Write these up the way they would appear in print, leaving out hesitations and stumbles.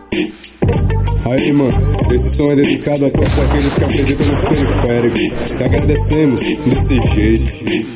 Aí, mano, esse som é dedicado a todos aqueles que acreditam nos periféricos. E agradecemos desse jeito.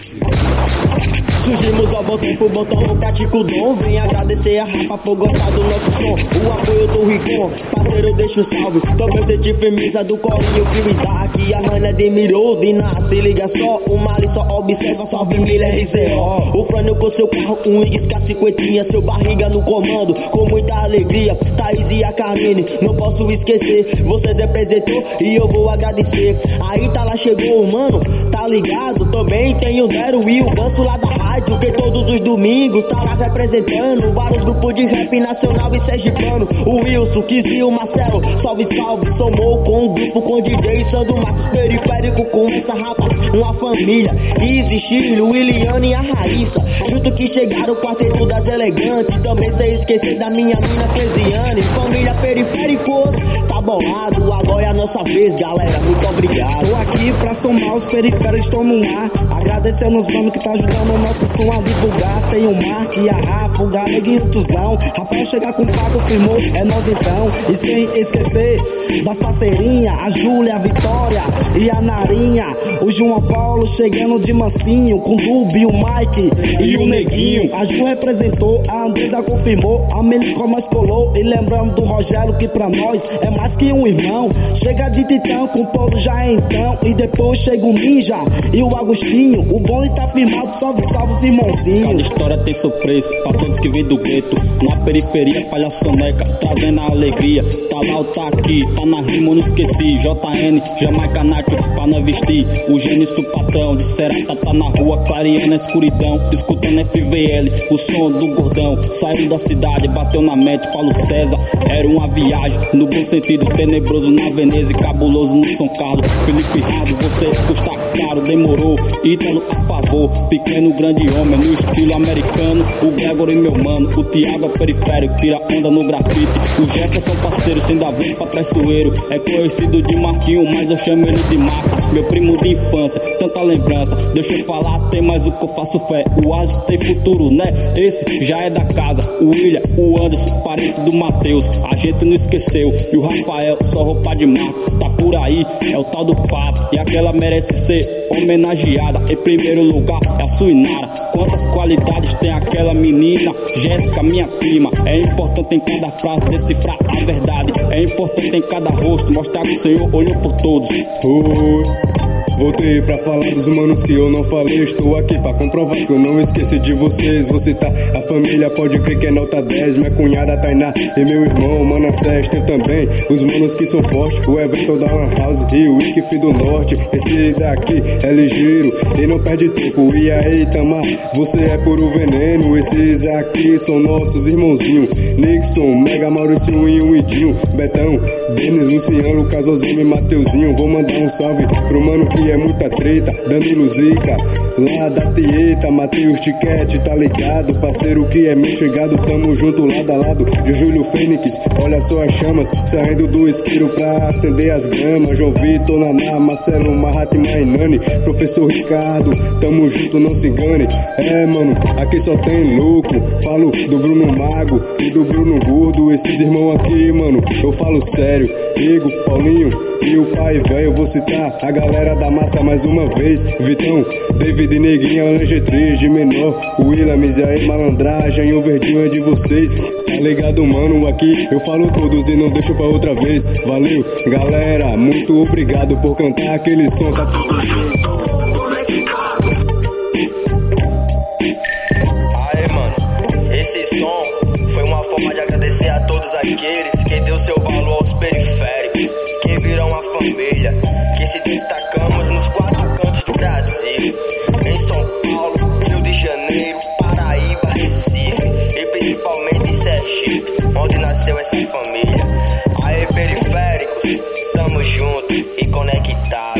Surgimos ao bom tempo, botão, pratico o dom. Vem agradecer a rapa por gostar do nosso som. O apoio do Ricon, parceiro, deixa um salve. Também senti firmeza do corinho, fio e dark. A Rana admirou de nasce, liga só. O Mali só observa, salve milha RZO. O Frânio com seu carro, um Isca 50, seu barriga no comando, com muita alegria. Thaís e a Carmine, não posso esquecer. Vocês representou e eu vou agradecer. Aí tá lá, chegou, mano, tá ligado? Também tem o Dero e o Ganso lá da rádio, que todos os domingos tá lá representando vários grupos de rap nacional e sergipano. O Wilson, Kizzy, o Marcelo, salve, salve. Somou com um grupo com DJ Sandro Marcos Periférico, com essa rapa, uma família. Izzy, Chilo, Williane e a Raíssa, junto que chegaram o quarteto das elegantes. Também sem esquecer da minha mina Clesiane. Família Periféricos, tá bolado, agora é a nossa vez, galera, muito obrigado. Tô aqui pra somar, os periféricos estão no ar. Agradecendo os manos que tá ajudando o nosso som a divulgar. Tem o Mark e a Rafa, o Galega e o Tuzão. Rafael chegar com o Paco, firmou, é nós então. E sem esquecer das parceirinhas, a Júlia, a Vitória e a Narinha. O João Paulo chegando de mansinho, com o Dubi, o Mike e o Neguinho. A Ju representou, a Andresa confirmou, a Melicó nós colou. E lembrando do Rogério, que pra nós é mais que um irmão. Chega de Titã, com o povo já é então. E depois chega o Ninja e o Agostinho. O bonde tá firmado, salve, salve os irmãozinhos. Cada história tem seu preço, pra todos que vêm do gueto. Na periferia, palhaçoneca, trazendo a alegria. Tá lá ou tá aqui, tá na rima, eu não esqueci. JN, Jamaica Nacho, pra não vestir. O Gênesis, o patrão, de Serata, tá na rua, clareando a escuridão. Escutando FVL, o som do gordão. Saiu da cidade, bateu na mente, Paulo César. Era uma viagem, no bom sentido, tenebroso na Veneza e cabuloso no São Carlos. Felipe Rado, você custa caro, demorou. Ítalo a favor, pequeno grande homem, no estilo americano. O Gregory, meu mano, o Thiago é periférico, tira onda no grafite. O Jefferson parceiro, sem dar vez pra traiçoeiro. É conhecido de Marquinho, mas eu chamo ele de Marco. Meu primo de infância, tanta lembrança. Deixa eu falar, tem mais o que eu faço fé. O Alisson tem futuro, né? Esse já é da casa. O William, o Anderson, parente do Matheus, a gente não esqueceu. E o Rafael, só roupa de marca, tá por aí, é o tal do Pato. E aquela merece ser homenageada. Em primeiro lugar é a Suinara. Quantas qualidades tem aquela menina Jéssica, minha prima. É importante em cada frase decifrar a verdade. É importante em cada rosto mostrar que o Senhor olhou por todos. Voltei pra falar dos manos que eu não falei. Estou aqui pra comprovar que eu não esqueci de vocês. Vou citar a família, pode crer que é nota 10. Minha cunhada Tainá e meu irmão Manassés. Tem também os manos que são fortes, o Everton da One House e o Whisky do Norte. Esse daqui é ligeiro e não perde tempo. E aí, Tamar, você é puro veneno. Esses aqui são nossos irmãozinhos: Nixon, Mega, Mauricinho e o Idinho, Betão, Denis, Luciano, Lucas, Osemi e Mateuzinho. Vou mandar um salve pro mano que é muita treta, Danilo Zica, lá da Tieta, Matheus Tiquete, tá ligado? Parceiro que é meu chegado, tamo junto lado a lado. De Júlio Fênix, olha só as chamas saindo do isqueiro pra acender as gramas. João Vitor, Naná, Marcelo, Mahatma e Nani, Professor Ricardo, tamo junto, não se engane. É, mano, aqui só tem louco. Falo do Bruno Mago e do Bruno Gordo. Esses irmãos aqui, mano, eu falo sério. Igor, Paulinho e o pai velho, vou citar a galera da massa mais uma vez. Vitão, David, Neguinho, Langetriz de menor, o Williams e aí Malandragem, o verdinho é de vocês. Tá ligado, mano, aqui eu falo todos e não deixo pra outra vez. Valeu, galera, muito obrigado por cantar aquele som. Tá tudo junto, conectado. Aê, mano, esse som foi uma forma de agradecer a todos aqueles que deu seu valor aos periféricos, que viram a família, que se destacamos nos 4 cantos do Brasil, em São Paulo, Rio de Janeiro, Paraíba, Recife e principalmente em Sergipe, onde nasceu essa família. Aê, periféricos, tamo junto e conectado.